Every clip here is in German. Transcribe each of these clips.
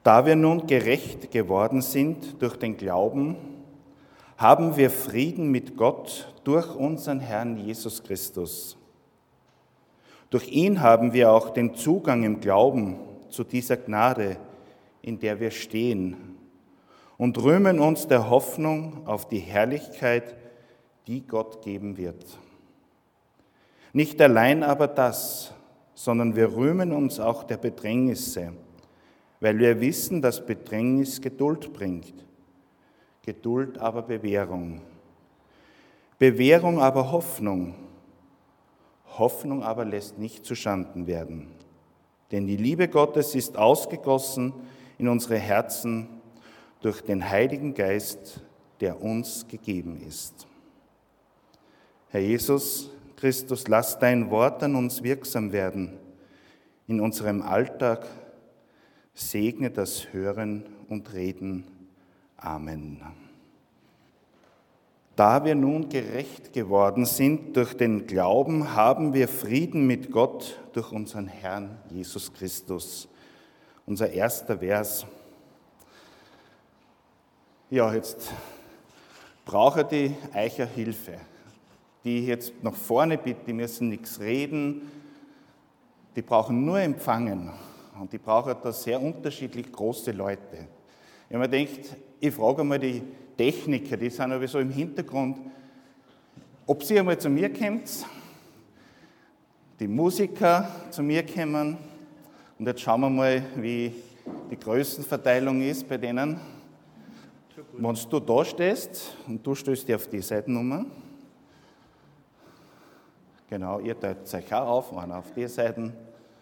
Da wir nun gerecht geworden sind durch den Glauben, haben wir Frieden mit Gott durch unseren Herrn Jesus Christus. Durch ihn haben wir auch den Zugang im Glauben zu dieser Gnade, in der wir stehen, und rühmen uns der Hoffnung auf die Herrlichkeit, die Gott geben wird. Nicht allein aber das, sondern wir rühmen uns auch der Bedrängnisse, weil wir wissen, dass Bedrängnis Geduld bringt, Geduld aber Bewährung, Bewährung aber Hoffnung, Hoffnung aber lässt nicht zuschanden werden. Denn die Liebe Gottes ist ausgegossen in unsere Herzen durch den Heiligen Geist, der uns gegeben ist. Herr Jesus Christus, lass dein Wort an uns wirksam werden in unserem Alltag. Segne das Hören und Reden. Amen. Da wir nun gerecht geworden sind durch den Glauben, haben wir Frieden mit Gott durch unseren Herrn Jesus Christus. Unser erster Vers. Ja, jetzt brauche die Eicher Hilfe. Die jetzt nach vorne bitte, die müssen nichts reden, die brauchen nur empfangen. Und die brauchen da sehr unterschiedlich große Leute. Wenn man denkt, ich frage einmal die Techniker, die sind aber so im Hintergrund, ob sie einmal zu mir kommt, die Musiker zu mir kommen. Und jetzt schauen wir mal, wie die Größenverteilung ist bei denen. Wenn du da stehst und du stößt dir auf die Seitennummer, genau, ihr teilt euch auch auf, einer auf die Seiten.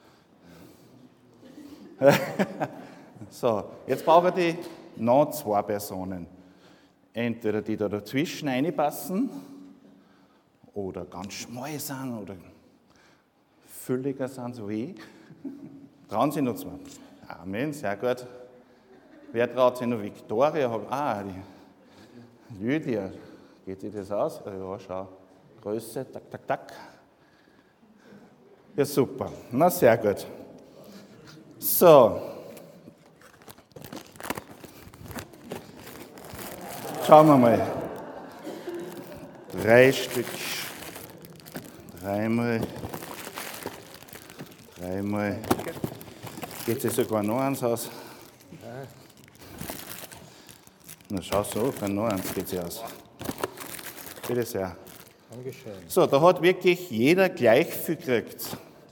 So, jetzt brauchen die noch 2 Personen. Entweder die da dazwischen reinpassen oder ganz schmal sind oder fülliger sind, so wie ich. Trauen Sie noch 2? Amen, sehr gut. Wer traut sich noch? Victoria? Die Lydia. Geht sich das aus? Ja, schau. Größe, tak, tak, tak. Ja, super. Na, sehr gut. So. Schauen wir mal. 3 Stück. 3 mal. Geht sich sogar noch eins aus? Na, schau so, kann noch eins geht sich aus. Bitte sehr. Dankeschön. So, da hat wirklich jeder gleich viel gekriegt.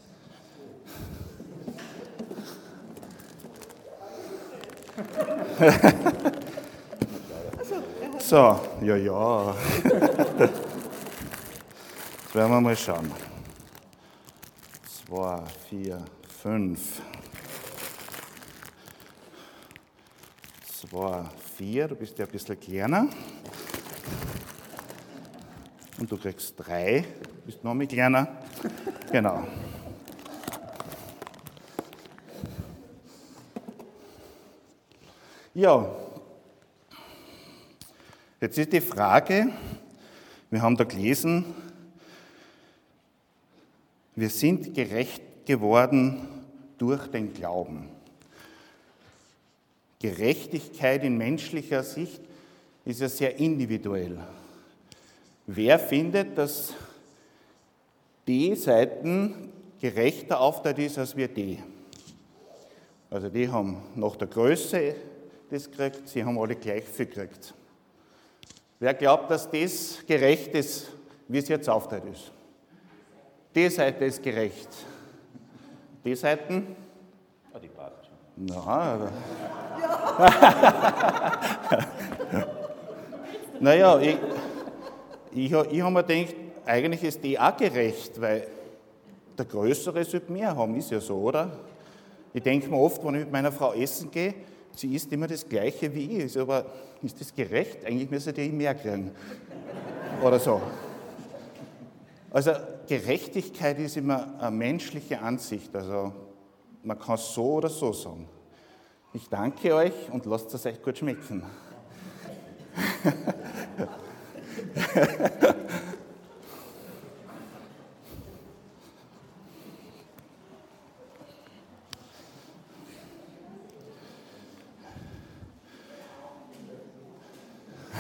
So, ja. Jetzt werden wir mal schauen. 2, 4, 5. 2, 4, du bist ja ein bisschen kleiner. Und du kriegst 3, bist noch mehr kleiner. Genau. Ja, jetzt ist die Frage, wir haben da gelesen, wir sind gerecht geworden durch den Glauben. Gerechtigkeit in menschlicher Sicht ist ja sehr individuell. Wer findet, dass die Seiten gerechter aufteilt ist als wir die? Also die haben nach der Größe das gekriegt, sie haben alle gleich viel gekriegt. Wer glaubt, dass das gerecht ist, wie es jetzt aufteilt ist? Die Seite ist gerecht. Die Seiten? Ja, die passt schon. Na, naja, ich habe mir gedacht, eigentlich ist die auch gerecht, weil der Größere sollte mehr haben, ist ja so, oder? Ich denke mir oft, wenn ich mit meiner Frau essen gehe, sie isst immer das Gleiche wie ich. Aber ist das gerecht? Eigentlich müsste die mehr kriegen. Oder so. Also Gerechtigkeit ist immer eine menschliche Ansicht. Also man kann es so oder so sagen. Ich danke euch und lasst es euch gut schmecken.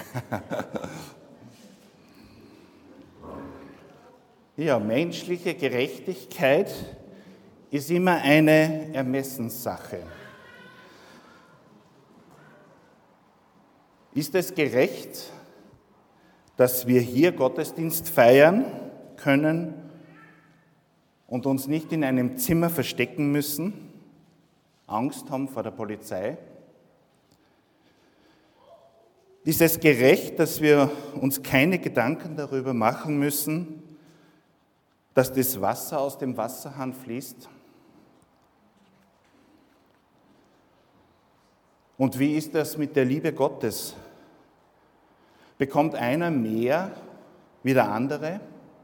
Ja, menschliche Gerechtigkeit ist immer eine Ermessenssache. Ist es gerecht, dass wir hier Gottesdienst feiern können und uns nicht in einem Zimmer verstecken müssen, Angst haben vor der Polizei? Ist es gerecht, dass wir uns keine Gedanken darüber machen müssen, dass das Wasser aus dem Wasserhahn fließt? Und wie ist das mit der Liebe Gottes? Bekommt einer mehr wie der andere?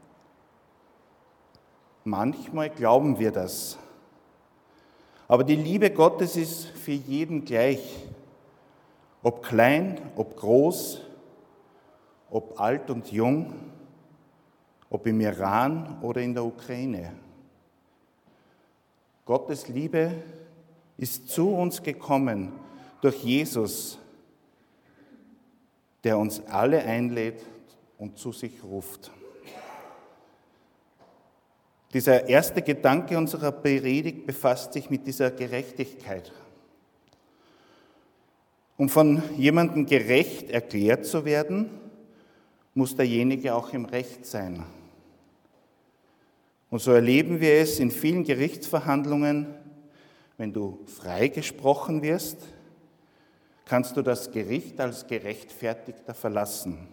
Manchmal glauben wir das. Aber die Liebe Gottes ist für jeden gleich. Ob klein, ob groß, ob alt und jung, ob im Iran oder in der Ukraine. Gottes Liebe ist zu uns gekommen durch Jesus, der uns alle einlädt und zu sich ruft. Dieser erste Gedanke unserer Predigt befasst sich mit dieser Gerechtigkeit. Um von jemandem gerecht erklärt zu werden, muss derjenige auch im Recht sein. Und so erleben wir es in vielen Gerichtsverhandlungen: Wenn du freigesprochen wirst, kannst du das Gericht als Gerechtfertigter verlassen.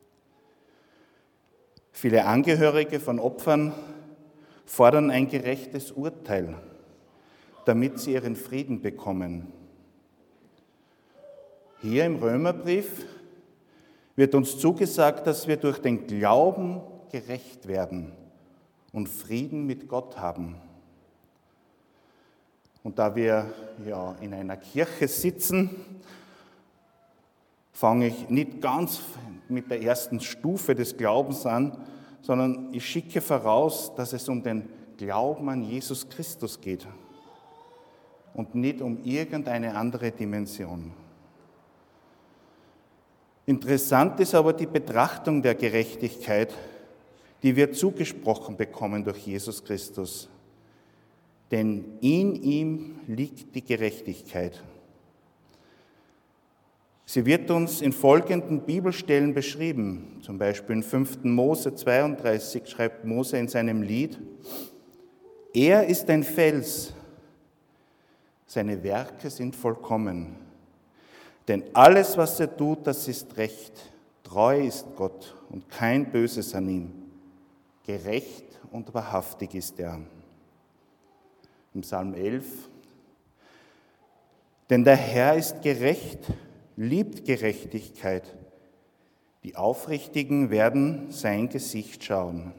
Viele Angehörige von Opfern fordern ein gerechtes Urteil, damit sie ihren Frieden bekommen. Hier im Römerbrief wird uns zugesagt, dass wir durch den Glauben gerecht werden und Frieden mit Gott haben. Und da wir ja in einer Kirche sitzen, fange ich nicht ganz mit der ersten Stufe des Glaubens an, sondern ich schicke voraus, dass es um den Glauben an Jesus Christus geht und nicht um irgendeine andere Dimension. Interessant ist aber die Betrachtung der Gerechtigkeit, die wir zugesprochen bekommen durch Jesus Christus. Denn in ihm liegt die Gerechtigkeit. Sie wird uns in folgenden Bibelstellen beschrieben. Zum Beispiel in 5. Mose 32 schreibt Mose in seinem Lied: Er ist ein Fels, seine Werke sind vollkommen. Denn alles, was er tut, das ist recht. Treu ist Gott und kein Böses an ihm. Gerecht und wahrhaftig ist er. Im Psalm 11: Denn der Herr ist gerecht, liebt Gerechtigkeit. Die Aufrichtigen werden sein Gesicht schauen.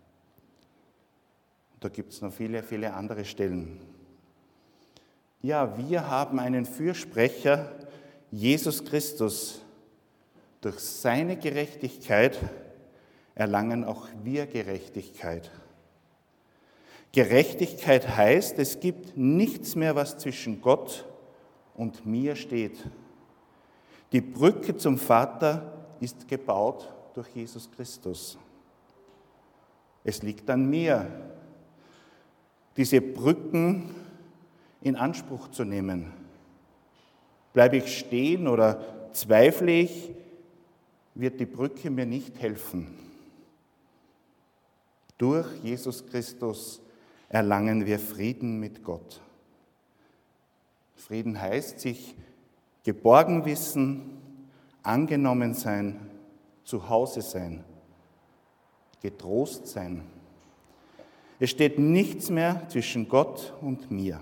Da gibt es noch viele, viele andere Stellen. Ja, wir haben einen Fürsprecher, Jesus Christus. Durch seine Gerechtigkeit erlangen auch wir Gerechtigkeit. Gerechtigkeit heißt, es gibt nichts mehr, was zwischen Gott und mir steht. Die Brücke zum Vater ist gebaut durch Jesus Christus. Es liegt an mir, diese Brücken in Anspruch zu nehmen. Bleibe ich stehen oder zweifle ich, wird die Brücke mir nicht helfen. Durch Jesus Christus erlangen wir Frieden mit Gott. Frieden heißt, sich geborgen wissen, angenommen sein, zu Hause sein, getrost sein. Es steht nichts mehr zwischen Gott und mir.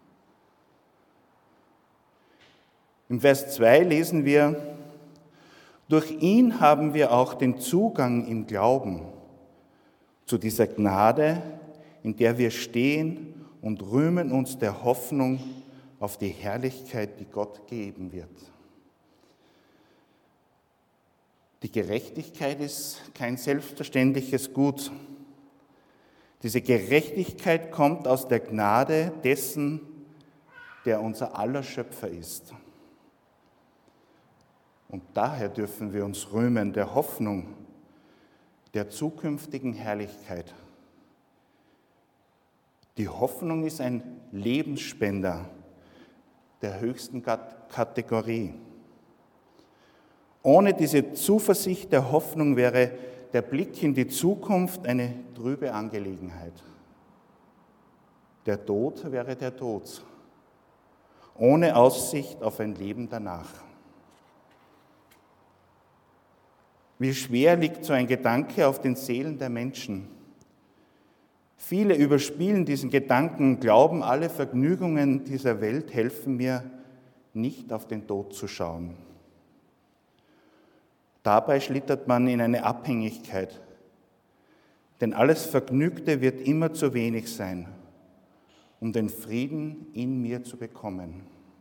Im Vers 2 lesen wir: Durch ihn haben wir auch den Zugang im Glauben zu dieser Gnade, in der wir stehen und rühmen uns der Hoffnung auf die Herrlichkeit, die Gott geben wird. Die Gerechtigkeit ist kein selbstverständliches Gut. Diese Gerechtigkeit kommt aus der Gnade dessen, der unser aller Schöpfer ist. Und daher dürfen wir uns rühmen der Hoffnung der zukünftigen Herrlichkeit. Die Hoffnung ist ein Lebensspender der höchsten Kategorie. Ohne diese Zuversicht der Hoffnung wäre der Blick in die Zukunft eine trübe Angelegenheit. Der Tod wäre der Tod, ohne Aussicht auf ein Leben danach. Wie schwer liegt so ein Gedanke auf den Seelen der Menschen? Viele überspielen diesen Gedanken, glauben, alle Vergnügungen dieser Welt helfen mir, nicht auf den Tod zu schauen. Dabei schlittert man in eine Abhängigkeit, denn alles Vergnügte wird immer zu wenig sein, um den Frieden in mir zu bekommen.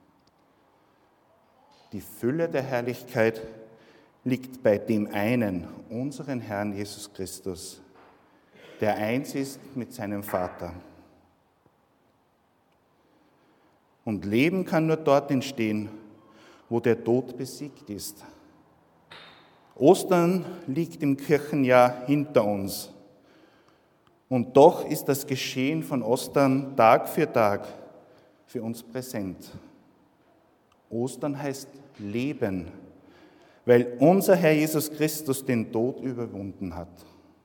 Die Fülle der Herrlichkeit liegt bei dem einen, unseren Herrn Jesus Christus, der eins ist mit seinem Vater. Und Leben kann nur dort entstehen, wo der Tod besiegt ist. Ostern liegt im Kirchenjahr hinter uns. Und doch ist das Geschehen von Ostern Tag für Tag für uns präsent. Ostern heißt Leben, weil unser Herr Jesus Christus den Tod überwunden hat.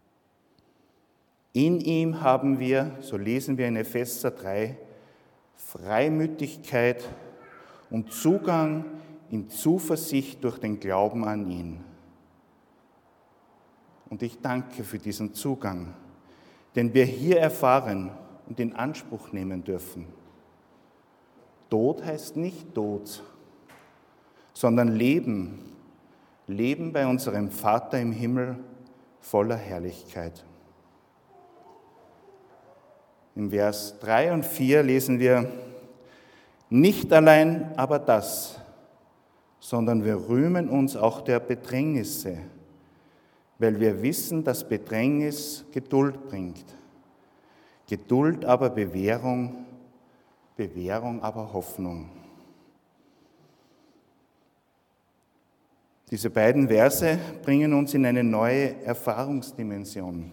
In ihm haben wir, so lesen wir in Epheser 3, Freimütigkeit und Zugang in Zuversicht durch den Glauben an ihn. Und ich danke für diesen Zugang, den wir hier erfahren und in Anspruch nehmen dürfen. Tod heißt nicht Tod, sondern Leben. Leben bei unserem Vater im Himmel voller Herrlichkeit. Im Vers 3 und 4 lesen wir, nicht allein aber das, sondern wir rühmen uns auch der Bedrängnisse, weil wir wissen, dass Bedrängnis Geduld bringt. Geduld aber Bewährung, Bewährung aber Hoffnung. Diese beiden Verse bringen uns in eine neue Erfahrungsdimension.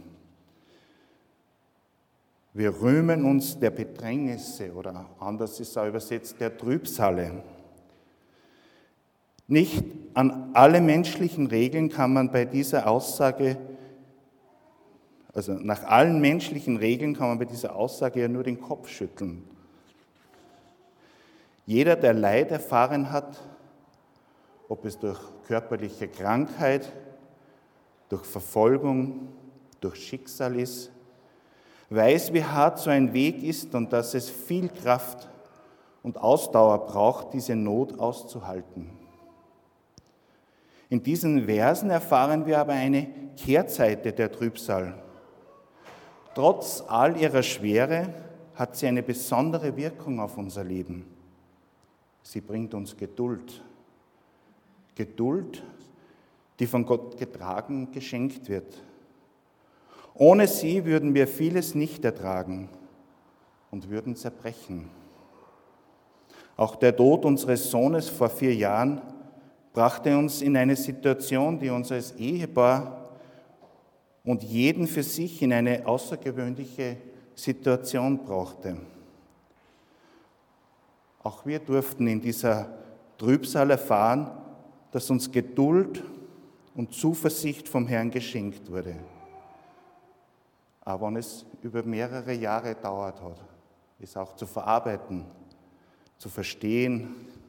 Wir rühmen uns der Bedrängnisse oder anders ist auch übersetzt der Trübsale. Nicht an alle menschlichen Regeln kann man bei dieser Aussage, also nach allen menschlichen Regeln kann man bei dieser Aussage ja nur den Kopf schütteln. Jeder, der Leid erfahren hat, ob es durch körperliche Krankheit, durch Verfolgung, durch Schicksal ist, weiß, wie hart so ein Weg ist und dass es viel Kraft und Ausdauer braucht, diese Not auszuhalten. In diesen Versen erfahren wir aber eine Kehrseite der Trübsal. Trotz all ihrer Schwere hat sie eine besondere Wirkung auf unser Leben. Sie bringt uns Geduld. Geduld, die von Gott getragen, geschenkt wird. Ohne sie würden wir vieles nicht ertragen und würden zerbrechen. Auch der Tod unseres Sohnes vor 4 Jahren brachte uns in eine Situation, die uns als Ehepaar und jeden für sich in eine außergewöhnliche Situation brachte. Auch wir durften in dieser Trübsal erfahren, dass uns Geduld und Zuversicht vom Herrn geschenkt wurde. Aber wenn es über mehrere Jahre dauert hat, es auch zu verarbeiten, zu verstehen.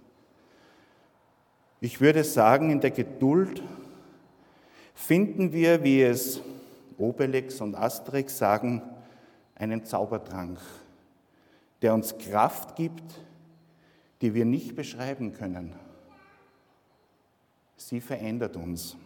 Ich würde sagen, in der Geduld finden wir, wie es Obelix und Asterix sagen, einen Zaubertrank, der uns Kraft gibt, die wir nicht beschreiben können. Sie verändert uns.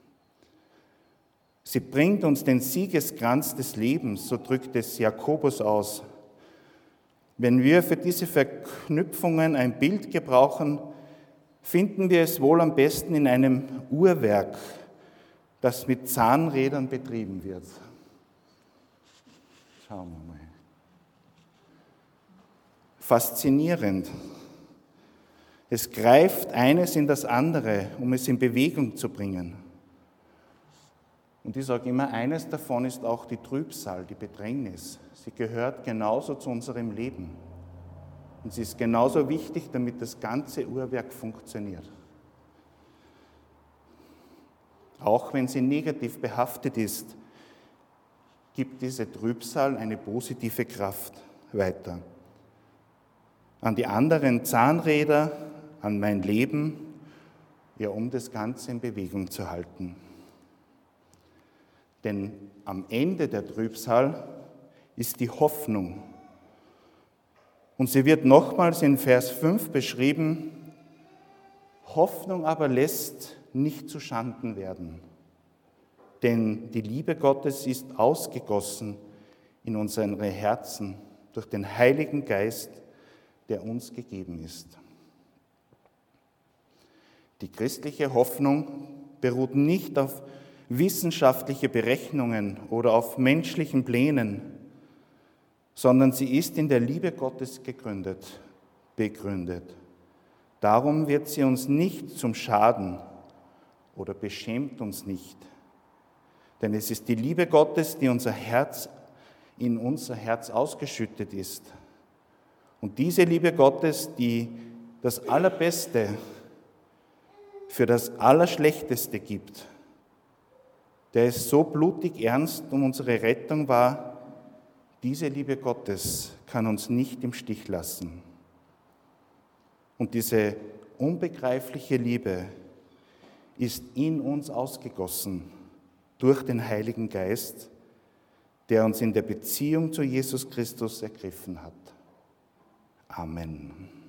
Sie bringt uns den Siegeskranz des Lebens, so drückt es Jakobus aus. Wenn wir für diese Verknüpfungen ein Bild gebrauchen, finden wir es wohl am besten in einem Uhrwerk, das mit Zahnrädern betrieben wird. Schauen wir mal. Faszinierend. Es greift eines in das andere, um es in Bewegung zu bringen. Und ich sage immer, eines davon ist auch die Trübsal, die Bedrängnis. Sie gehört genauso zu unserem Leben. Und sie ist genauso wichtig, damit das ganze Uhrwerk funktioniert. Auch wenn sie negativ behaftet ist, gibt diese Trübsal eine positive Kraft weiter. An die anderen Zahnräder, an mein Leben, ja, um das Ganze in Bewegung zu halten. Denn am Ende der Trübsal ist die Hoffnung. Und sie wird nochmals in Vers 5 beschrieben: Hoffnung aber lässt nicht zuschanden werden. Denn die Liebe Gottes ist ausgegossen in unsere Herzen durch den Heiligen Geist, der uns gegeben ist. Die christliche Hoffnung beruht nicht auf wissenschaftliche Berechnungen oder auf menschlichen Plänen, sondern sie ist in der Liebe Gottes begründet. Darum wird sie uns nicht zum Schaden oder beschämt uns nicht. Denn es ist die Liebe Gottes, die in unser Herz ausgeschüttet ist. Und diese Liebe Gottes, die das Allerbeste für das Allerschlechteste gibt, der es so blutig ernst um unsere Rettung war, diese Liebe Gottes kann uns nicht im Stich lassen. Und diese unbegreifliche Liebe ist in uns ausgegossen durch den Heiligen Geist, der uns in der Beziehung zu Jesus Christus ergriffen hat. Amen.